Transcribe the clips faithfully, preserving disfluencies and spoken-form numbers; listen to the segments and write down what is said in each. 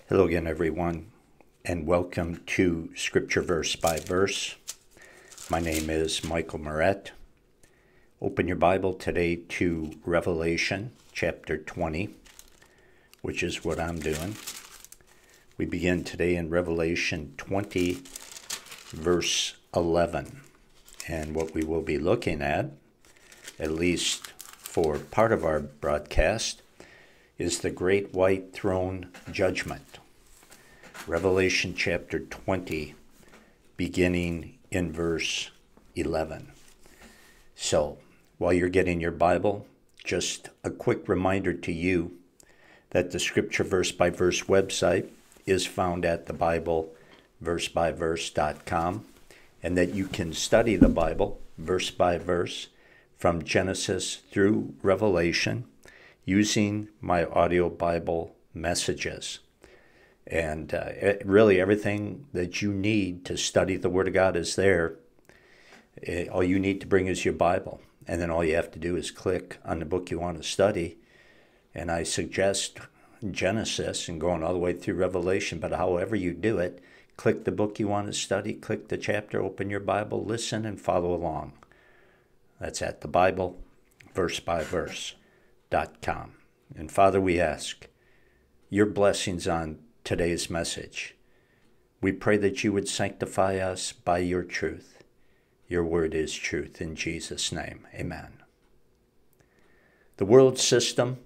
Hello again, everyone, and welcome to Scripture Verse by Verse. My name is Michael Moret. Open your Bible today to Revelation chapter twenty, which is what I'm doing. We begin today in Revelation twenty, verse eleven. And what we will be looking at, at least for part of our broadcast, is the Great White Throne Judgment. Revelation chapter twenty, beginning in verse eleven. So, while you're getting your Bible, just a quick reminder to you that the Scripture Verse by Verse website is found at the Bible verse by verse dot com, and that you can study the Bible verse by verse from Genesis through Revelation using my audio Bible messages. And uh, it, really everything that you need to study the Word of God is there. It, all you need to bring is your Bible. And then all you have to do is click on the book you want to study. And I suggest Genesis and going all the way through Revelation. But however you do it, click the book you want to study, click the chapter, open your Bible, listen, and follow along. That's at the Bible verse by verse dot com. And Father, we ask your blessings on today's message. We pray that you would sanctify us by your truth. Your word is truth. In Jesus' name, amen. The world system,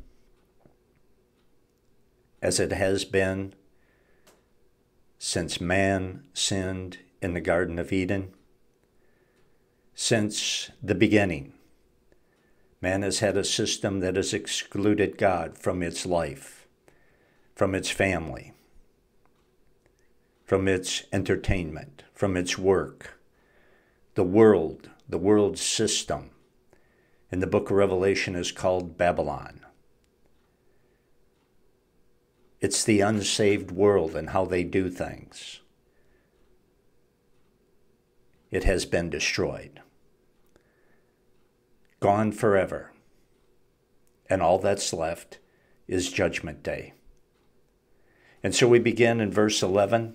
as it has been since man sinned in the Garden of Eden, since the beginning, man has had a system that has excluded God from its life, from its family, from its entertainment, from its work. The world, the world system in the book of Revelation is called Babylon. It's the unsaved world and how they do things. It has been destroyed, gone forever, and all that's left is Judgment Day. And so we begin in verse eleven.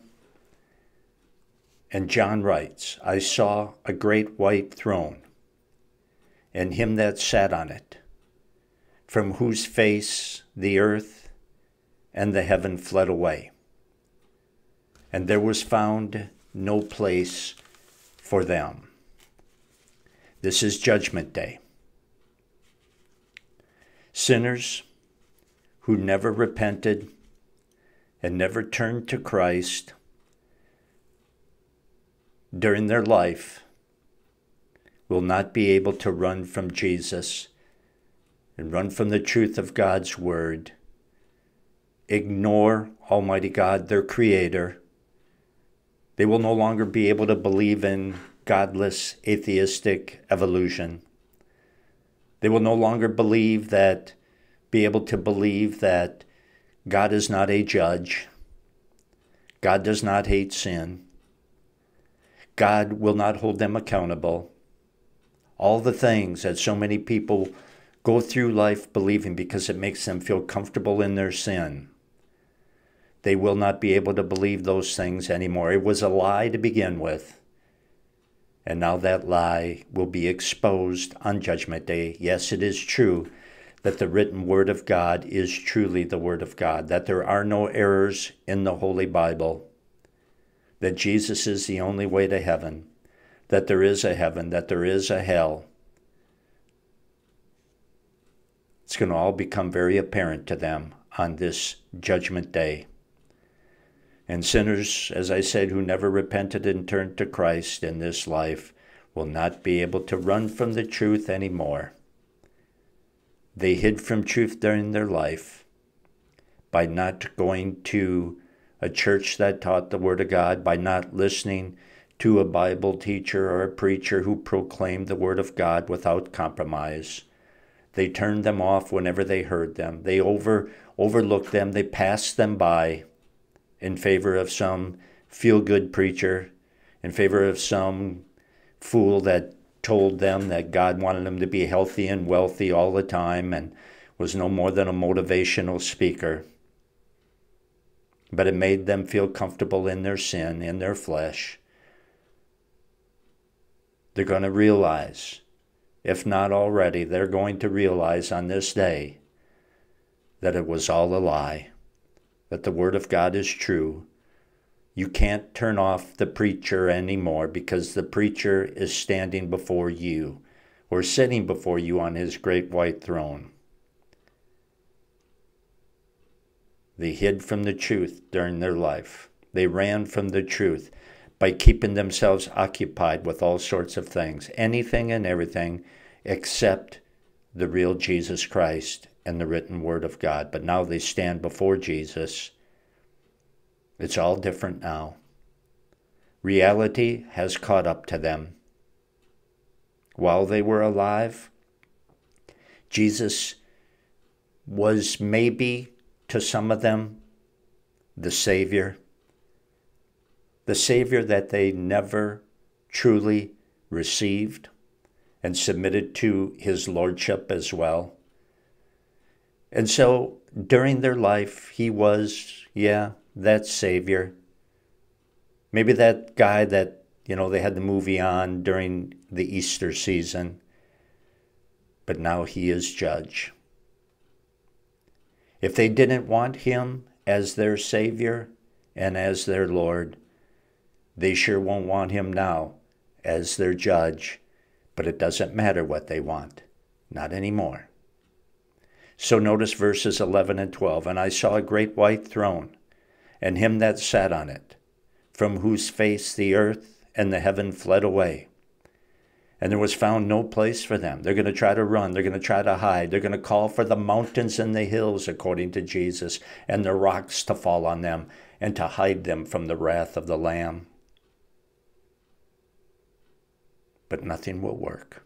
And John writes, I saw a great white throne, and him that sat on it, from whose face the earth and the heaven fled away. And there was found no place for them. This is Judgment Day. Sinners who never repented and never turned to Christ during their life will not be able to run from Jesus and run from the truth of God's word, ignore Almighty God, their Creator. They will no longer be able to believe in godless, atheistic evolution. They will no longer believe that, be able to believe that God is not a judge. God does not hate sin. God will not hold them accountable. All the things that so many people go through life believing because it makes them feel comfortable in their sin. They will not be able to believe those things anymore. It was a lie to begin with. And now that lie will be exposed on Judgment Day. Yes, it is true that the written Word of God is truly the Word of God, that there are no errors in the Holy Bible, that Jesus is the only way to heaven, that there is a heaven, that there is a hell. It's going to all become very apparent to them on this Judgment Day. And sinners, as I said, who never repented and turned to Christ in this life will not be able to run from the truth anymore. They hid from truth during their life by not going to a church that taught the Word of God, by not listening to a Bible teacher or a preacher who proclaimed the Word of God without compromise. They turned them off whenever they heard them. They over overlooked them. They passed them by in favor of some feel-good preacher, in favor of some fool that told them that God wanted them to be healthy and wealthy all the time and was no more than a motivational speaker. but it made them feel comfortable in their sin, in their flesh. They're going to realize, if not already, they're going to realize on this day that it was all a lie, that the Word of God is true. You can't turn off the preacher anymore because the preacher is standing before you or sitting before you on his great white throne. They hid from the truth during their life. They ran from the truth by keeping themselves occupied with all sorts of things, anything and everything except the real Jesus Christ and the written Word of God. But now they stand before Jesus. It's all different now. Reality has caught up to them. While they were alive, Jesus was maybe, to some of them, the Savior. The Savior that they never truly received and submitted to his lordship as well. And so during their life, he was, yeah, that Savior. Maybe that guy that, you know, they had the movie on during the Easter season. But now he is judge. If they didn't want him as their Savior and as their Lord, they sure won't want him now as their judge. But it doesn't matter what they want. Not anymore. So notice verses eleven and twelve. And I saw a great white throne, and him that sat on it, from whose face the earth and the heaven fled away. And there was found no place for them. They're going to try to run. They're going to try to hide. They're going to call for the mountains and the hills, according to Jesus, and the rocks to fall on them and to hide them from the wrath of the Lamb. But nothing will work.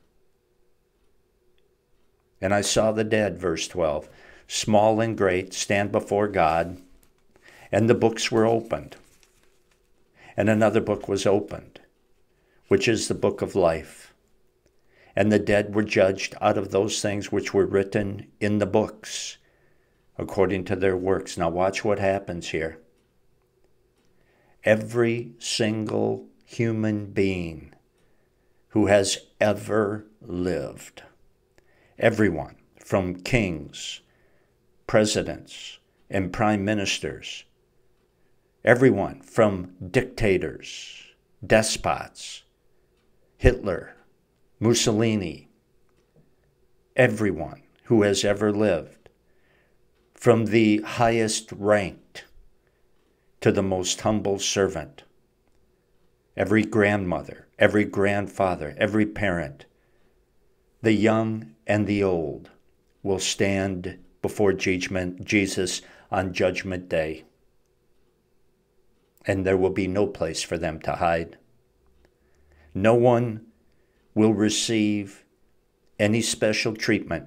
And I saw the dead, verse twelve, small and great, stand before God, and the books were opened. And another book was opened, which is the book of life. And the dead were judged out of those things which were written in the books, according to their works. Now watch what happens here. Every single human being who has ever lived, everyone from kings, presidents, and prime ministers, everyone from dictators, despots, Hitler, Mussolini, everyone who has ever lived, from the highest ranked to the most humble servant, every grandmother, every grandfather, every parent, the young and the old will stand before judgment, Jesus on Judgment Day. And there will be no place for them to hide. No one will receive any special treatment.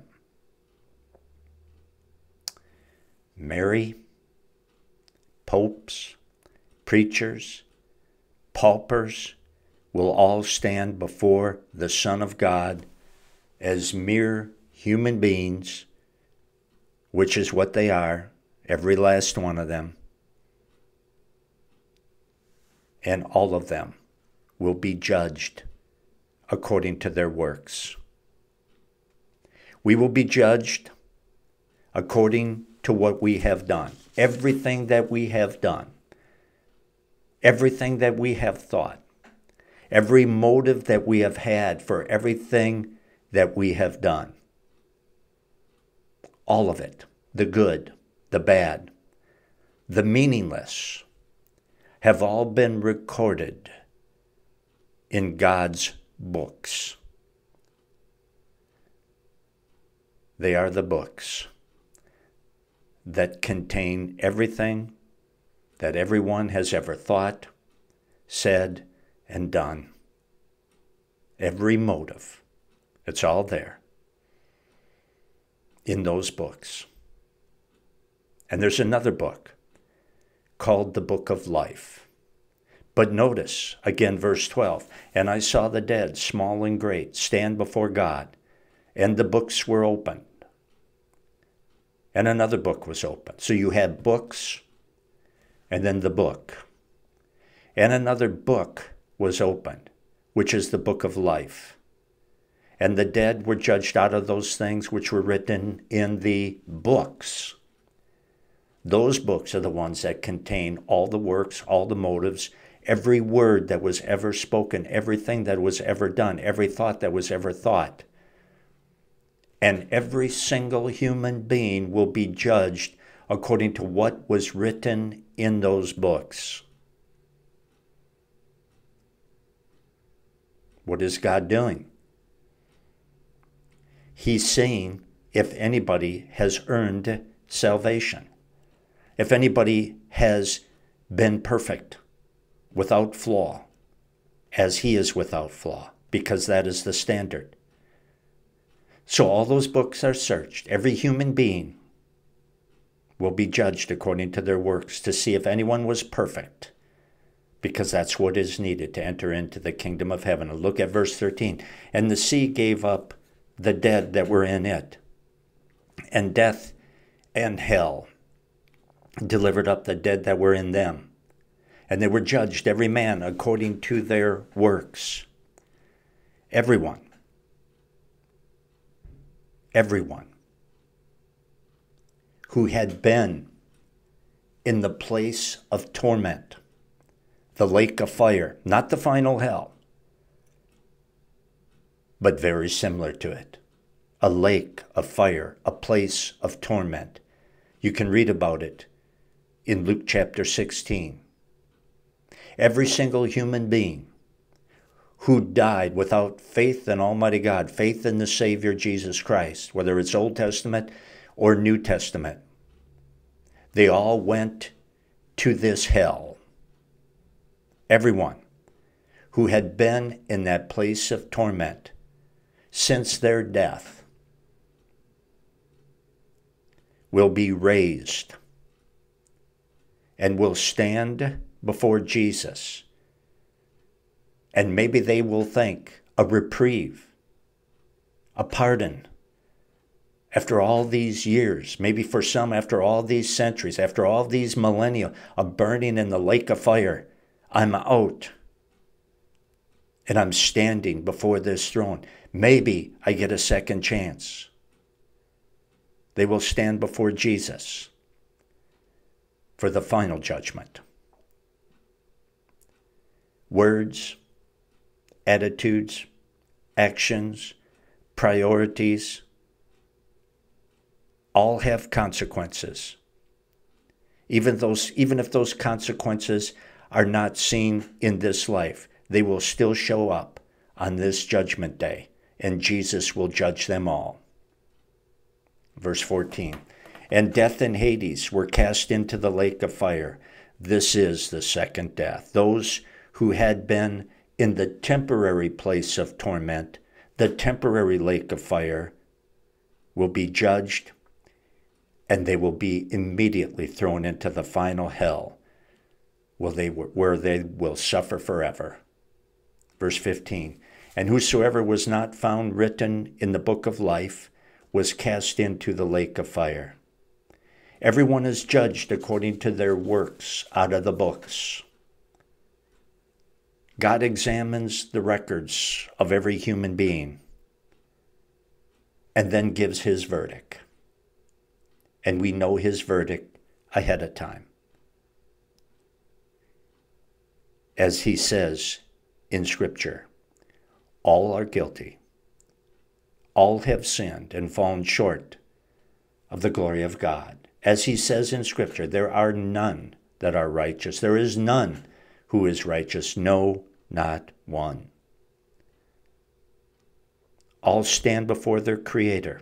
Mary, popes, preachers, paupers will all stand before the Son of God as mere human beings, which is what they are, every last one of them. And all of them will be judged according to their works. We will be judged according to what we have done. Everything that we have done. Everything that we have thought. Every motive that we have had for everything that we have done. All of it. The good, the bad, the meaningless, have all been recorded in God's books. They are the books that contain everything that everyone has ever thought, said, and done. Every motive. It's all there in those books. And there's another book called the Book of Life. But notice, again, verse twelve, and I saw the dead, small and great, stand before God, and the books were opened. And another book was opened. So you had books, and then the book. And another book was opened, which is the book of life. And the dead were judged out of those things which were written in the books. Those books are the ones that contain all the works, all the motives, every word that was ever spoken, everything that was ever done, every thought that was ever thought. And every single human being will be judged according to what was written in those books. What is God doing? He's seeing if anybody has earned salvation, if anybody has been perfect, without flaw, as he is without flaw, because that is the standard. So all those books are searched. Every human being will be judged according to their works to see if anyone was perfect, because that's what is needed to enter into the kingdom of heaven. And look at verse thirteen. And the sea gave up the dead that were in it, and death and hell delivered up the dead that were in them. And they were judged, every man according to their works. Everyone. Everyone who had been in the place of torment, the lake of fire, not the final hell, but very similar to it. A lake of fire, a place of torment. You can read about it in Luke chapter sixteen. Every single human being who died without faith in Almighty God, faith in the Savior Jesus Christ, whether it's Old Testament or New Testament, they all went to this hell. Everyone who had been in that place of torment since their death will be raised and will stand before Jesus. And maybe they will think a reprieve, a pardon. After all these years, maybe for some after all these centuries, after all these millennia of burning in the lake of fire, I'm out and I'm standing before this throne. Maybe I get a second chance. They will stand before Jesus for the final judgment. Words, attitudes, actions, priorities, all have consequences. Even those, even if those consequences are not seen in this life, they will still show up on this judgment day, and Jesus will judge them all. Verse fourteen, and death and Hades were cast into the lake of fire. This is the second death. Those who had been in the temporary place of torment, the temporary lake of fire, will be judged, and they will be immediately thrown into the final hell, where they, where they will suffer forever. Verse fifteen, and whosoever was not found written in the book of life was cast into the lake of fire. Everyone is judged according to their works out of the books. God examines the records of every human being and then gives his verdict. And we know his verdict ahead of time. As he says in Scripture, all are guilty. All have sinned and fallen short of the glory of God. As he says in Scripture, there are none that are righteous. There is none who is righteous, no, not one. All stand before their Creator.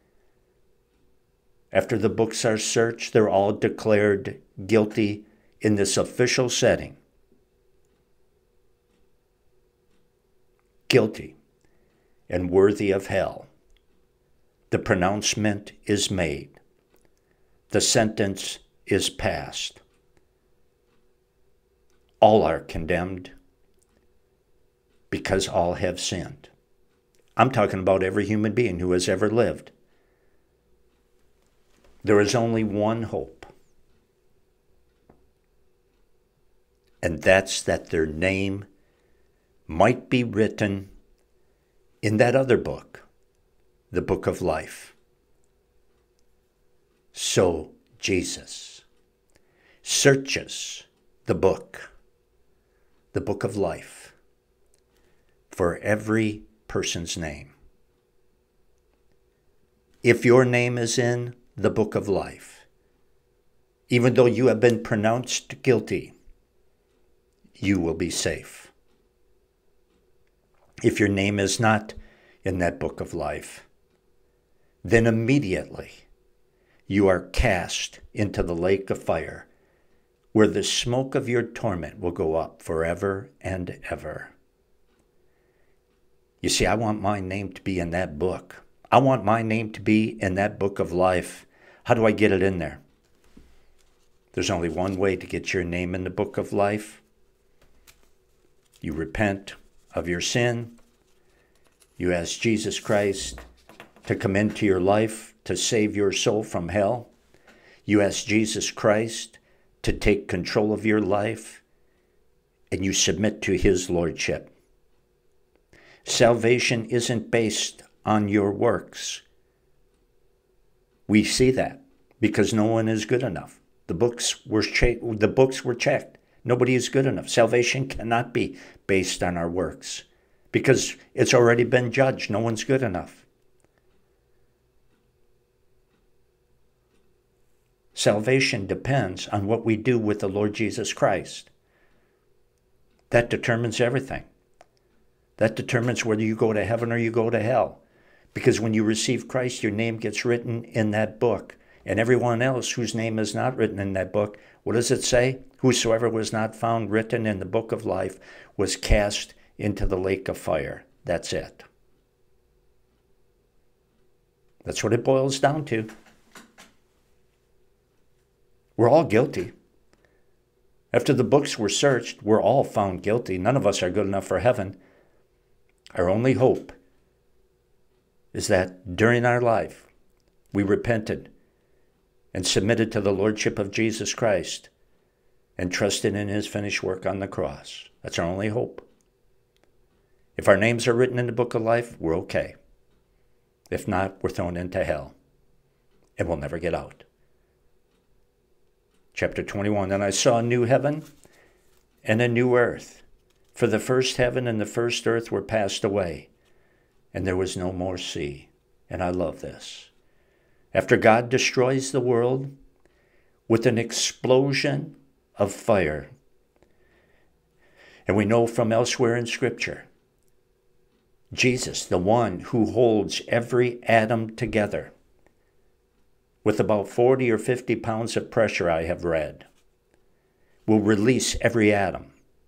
After the books are searched, they're all declared guilty in this official setting. Guilty and worthy of hell. The pronouncement is made. The sentence is passed. All are condemned because all have sinned. I'm talking about every human being who has ever lived. There is only one hope. And that's that their name might be written in that other book, the book of life. So Jesus searches the book, the book of life, for every person's name. If your name is in the book of life, even though you have been pronounced guilty, you will be safe. If your name is not in that book of life, then immediately you are cast into the lake of fire, where the smoke of your torment will go up forever and ever. You see, I want my name to be in that book. I want my name to be in that book of life. How do I get it in there? There's only one way to get your name in the book of life. You repent of your sin. You ask Jesus Christ to come into your life to save your soul from hell. You ask Jesus Christ to take control of your life, and you submit to his lordship. Salvation isn't based on your works. We see that because no one is good enough. The books were che- the books were checked. Nobody is good enough. Salvation cannot be based on our works because it's already been judged. No one's good enough. Salvation depends on what we do with the Lord Jesus Christ. That determines everything. That determines whether you go to heaven or you go to hell. Because when you receive Christ, your name gets written in that book. And everyone else whose name is not written in that book, what does it say? Whosoever was not found written in the book of life was cast into the lake of fire. That's it. That's what it boils down to. We're all guilty. After the books were searched, we're all found guilty. None of us are good enough for heaven. Our only hope is that during our life, we repented and submitted to the lordship of Jesus Christ and trusted in his finished work on the cross. That's our only hope. If our names are written in the book of life, we're okay. If not, we're thrown into hell and we'll never get out. Chapter twenty-one, and I saw a new heaven and a new earth, for the first heaven and the first earth were passed away, and there was no more sea. And I love this. After God destroys the world with an explosion of fire, and we know from elsewhere in Scripture, Jesus, the one who holds every atom together, with about forty or fifty pounds of pressure, I have read, will release every atom.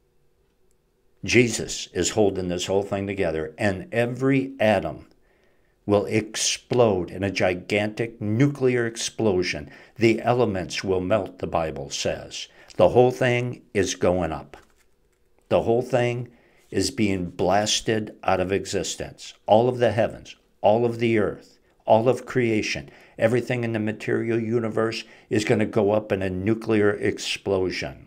Jesus is holding this whole thing together, and every atom will explode in a gigantic nuclear explosion. The elements will melt, the Bible says. The whole thing is going up. The whole thing is being blasted out of existence. All of the heavens, all of the earth, all of creation, everything in the material universe is going to go up in a nuclear explosion.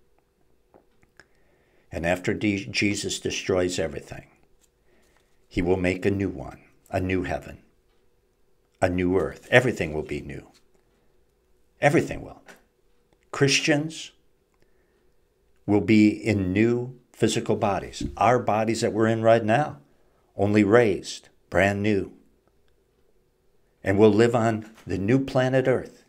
And after Jesus destroys everything, he will make a new one, a new heaven, a new earth. Everything will be new. Everything will. Christians will be in new physical bodies. Our bodies that we're in right now, only raised, brand new. And we'll live on the new planet Earth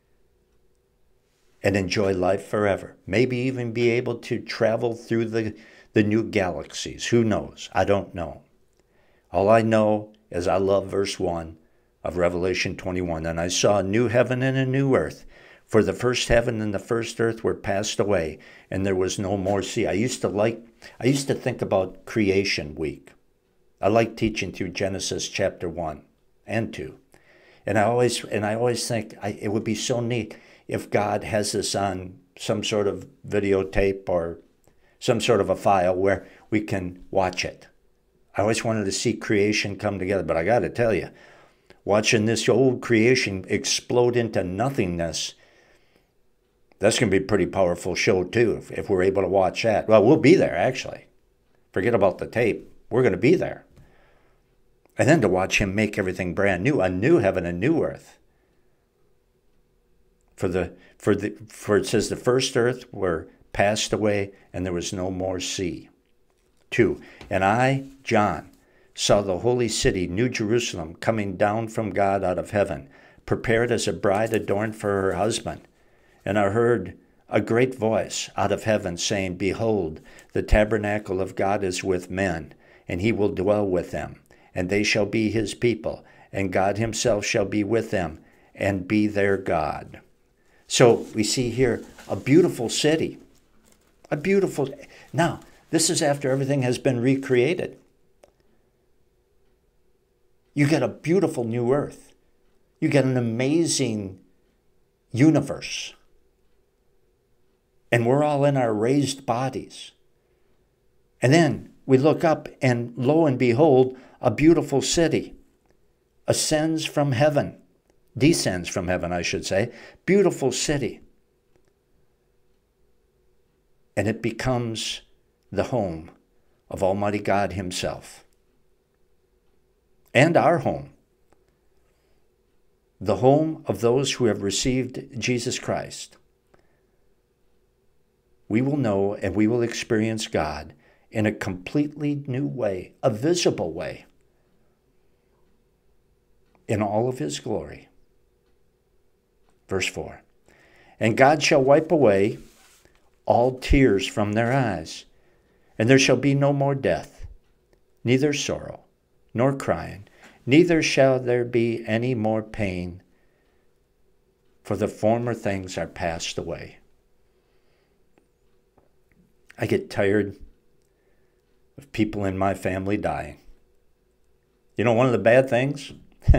and enjoy life forever. Maybe even be able to travel through the, the new galaxies. Who knows? I don't know. All I know is I love verse one of Revelation twenty-one. And I saw a new heaven and a new earth. For the first heaven and the first earth were passed away, and there was no more sea. I used to like, I used to think about creation week. I like teaching through Genesis chapter one and two. And I always and I always think I, it would be so neat if God has this on some sort of videotape or some sort of a file where we can watch it. I always wanted to see creation come together, but I got to tell you, watching this old creation explode into nothingness, That's going to be a pretty powerful show too, if, if we're able to watch that. Well, we'll be there, actually. Forget about the tape. We're going to be there. And then to watch him make everything brand new, a new heaven, a new earth. For the for the for it says the first earth were passed away, and there was no more sea. Two, and I, John, saw the holy city, New Jerusalem, coming down from God out of heaven, prepared as a bride adorned for her husband. And I heard a great voice out of heaven saying, Behold, the tabernacle of God is with men, and he will dwell with them, and they shall be his people, and God himself shall be with them, and be their God. So we see here a beautiful city, a beautiful... Now, this is after everything has been recreated. You get a beautiful new earth. You get an amazing universe. And we're all in our raised bodies. And then we look up and lo and behold, a beautiful city ascends from heaven, descends from heaven, I should say, beautiful city. And it becomes the home of Almighty God himself. And our home. The home of those who have received Jesus Christ. We will know and we will experience God in a completely new way, a visible way, in all of his glory. Verse four, and God shall wipe away all tears from their eyes, and there shall be no more death, neither sorrow, nor crying, neither shall there be any more pain, for the former things are passed away. I get tired of people in my family dying. You know, one of the bad things,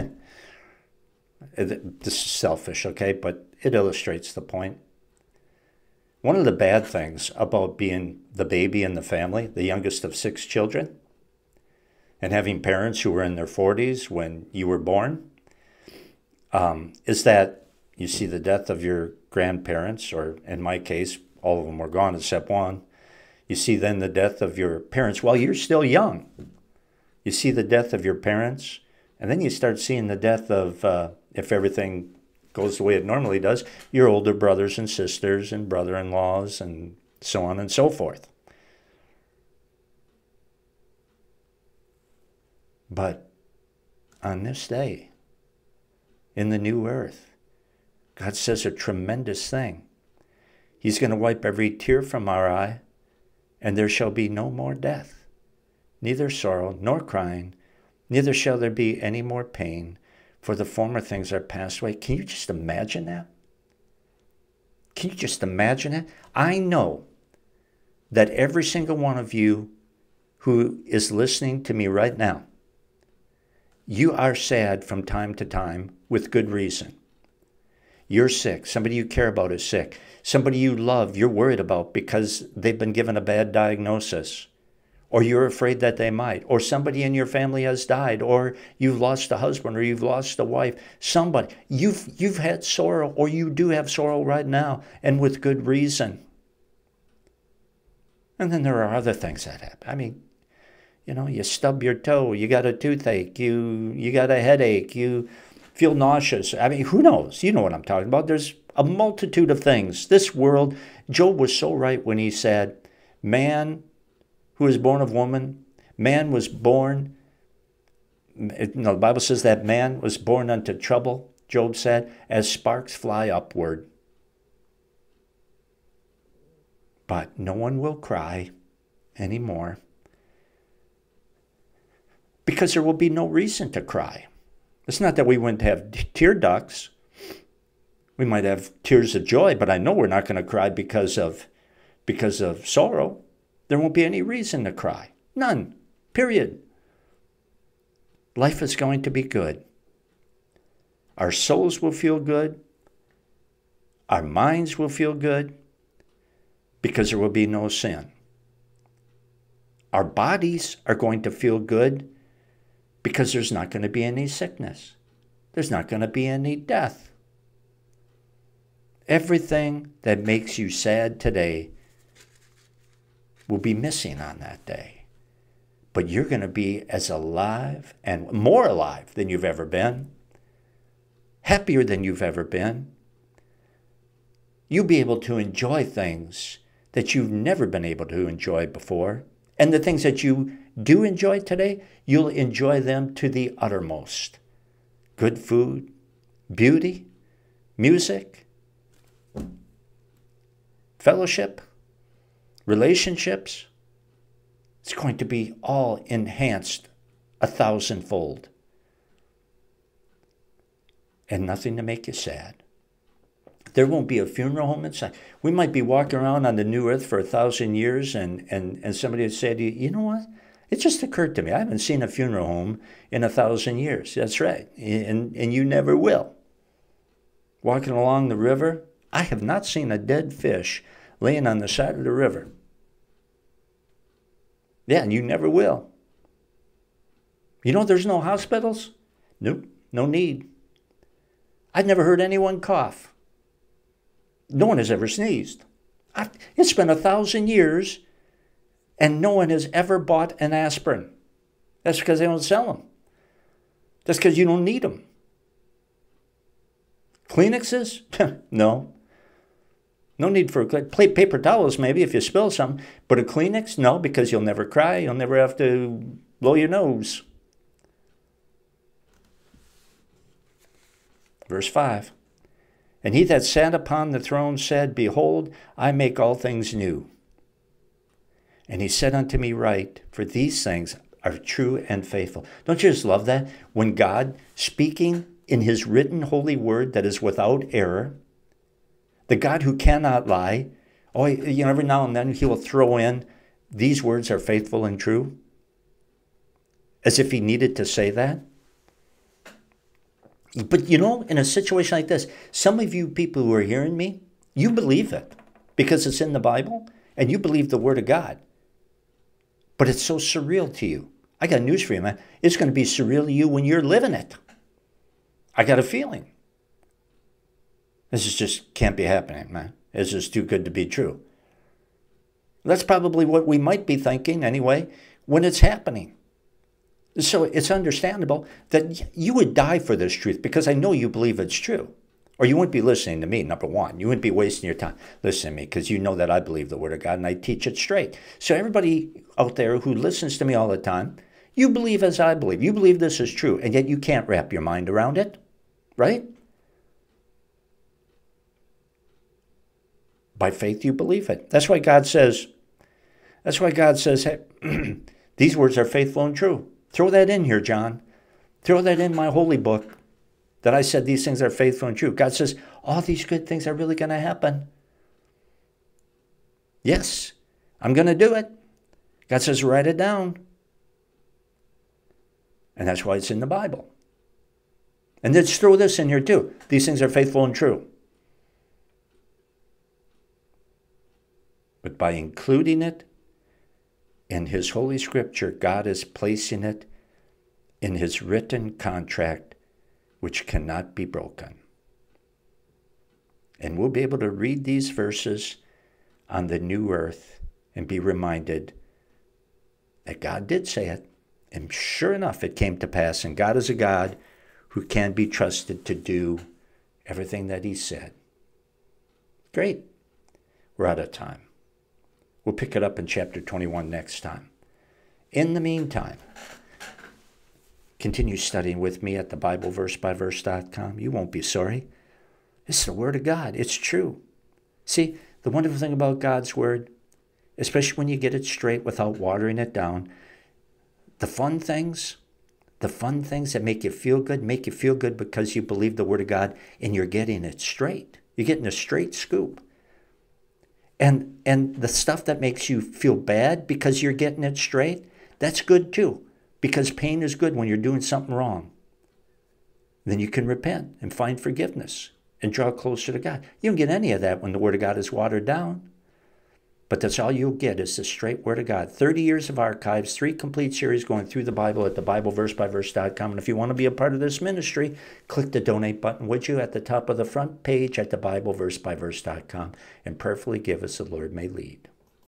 this is selfish, okay, but it illustrates the point. One of the bad things about being the baby in the family, the youngest of six children, and having parents who were in their forties when you were born, um, is that you see the death of your grandparents, or in my case, all of them were gone except one. You see then the death of your parents while you're still young. You see the death of your parents, and then you start seeing the death of, uh, if everything goes the way it normally does, your older brothers and sisters and brother-in-laws and so on and so forth. But on this day, in the new earth, God says a tremendous thing. He's going to wipe every tear from our eye, and there shall be no more death, neither sorrow nor crying, neither shall there be any more pain, for the former things are passed away. Can you just imagine that? Can you just imagine it? I know that every single one of you who is listening to me right now, you are sad from time to time with good reason. You're sick. Somebody you care about is sick. Somebody you love, you're worried about because they've been given a bad diagnosis, or you're afraid that they might, or somebody in your family has died, or you've lost a husband, or you've lost a wife. Somebody, you've, you've had sorrow, or you do have sorrow right now, and with good reason. And then there are other things that happen. I mean, you know, you stub your toe, you got a toothache, you, you got a headache, you feel nauseous. I mean, who knows? You know what I'm talking about. There's a multitude of things. This world, Job was so right when he said, man who is born of woman, man was born, you know, the Bible says that man was born unto trouble, Job said, as sparks fly upward. But no one will cry anymore, because there will be no reason to cry. It's not that we wouldn't have tear ducts. We might have tears of joy, but I know we're not going to cry because of, because of sorrow. There won't be any reason to cry. None. Period. Life is going to be good. Our souls will feel good. Our minds will feel good because there will be no sin. Our bodies are going to feel good because there's not going to be any sickness. There's not going to be any death. Everything that makes you sad today will be missing on that day. But you're going to be as alive and more alive than you've ever been, happier than you've ever been. You'll be able to enjoy things that you've never been able to enjoy before. And the things that you do enjoy today, you'll enjoy them to the uttermost. Good food, beauty, music, fellowship, relationships. It's going to be all enhanced a thousandfold. And nothing to make you sad. There won't be a funeral home inside. We might be walking around on the new earth for a thousand years and, and, and somebody would say to you, you know what? It just occurred to me. I haven't seen a funeral home in a thousand years. That's right. And, and you never will. Walking along the river, I have not seen a dead fish laying on the side of the river. Yeah, and you never will. You know there's no hospitals? Nope, no need. I've never heard anyone cough. No one has ever sneezed. I've, it's been a thousand years and no one has ever bought an aspirin. That's because they don't sell them. That's because you don't need them. Kleenexes? No. No need for a Kleenex. Paper towels maybe if you spill some, but a Kleenex? No, because you'll never cry. You'll never have to blow your nose. Verse five. And he that sat upon the throne said, Behold, I make all things new. And he said unto me, Write, for these things are true and faithful. Don't you just love that? When God, speaking in his written holy word that is without error, the God who cannot lie, oh, you know, every now and then he will throw in, these words are faithful and true, as if he needed to say that. But you know, in a situation like this, some of you people who are hearing me, you believe it because it's in the Bible and you believe the word of God. But it's so surreal to you. I got news for you, man. It's going to be surreal to you when you're living it. I got a feeling. This is just can't be happening, man. It's just too good to be true. That's probably what we might be thinking anyway when it's happening. So it's understandable that you would die for this truth because I know you believe it's true. Or you wouldn't be listening to me, number one. You wouldn't be wasting your time listening to me because you know that I believe the word of God and I teach it straight. So everybody out there who listens to me all the time, you believe as I believe. You believe this is true, and yet you can't wrap your mind around it, right? By faith you believe it. That's why God says, that's why God says, hey, these words are faithful and true. Throw that in here, John. Throw that in my holy book that I said these things are faithful and true. God says, all these good things are really going to happen. Yes, I'm going to do it. God says, write it down. And that's why it's in the Bible. And let's throw this in here too. These things are faithful and true. But by including it in his holy scripture, God is placing it in his written contract, which cannot be broken. And we'll be able to read these verses on the new earth and be reminded that God did say it. And sure enough, it came to pass. And God is a God who can be trusted to do everything that he said. Great. We're out of time. We'll pick it up in chapter twenty-one next time. In the meantime, continue studying with me at the Bible verse by verse dot com. You won't be sorry. It's the Word of God. It's true. See, the wonderful thing about God's Word, especially when you get it straight without watering it down, the fun things, the fun things that make you feel good, make you feel good because you believe the Word of God and you're getting it straight. You're getting a straight scoop. And and the stuff that makes you feel bad because you're getting it straight, that's good too. Because pain is good when you're doing something wrong. Then you can repent and find forgiveness and draw closer to God. You don't get any of that when the Word of God is watered down. But that's all you'll get is the straight Word of God. thirty years of archives, three complete series going through the Bible at the Bible verse by verse dot com. And if you want to be a part of this ministry, click the donate button, would you, at the top of the front page at the Bible verse by verse dot com, and prayerfully give as the Lord may lead.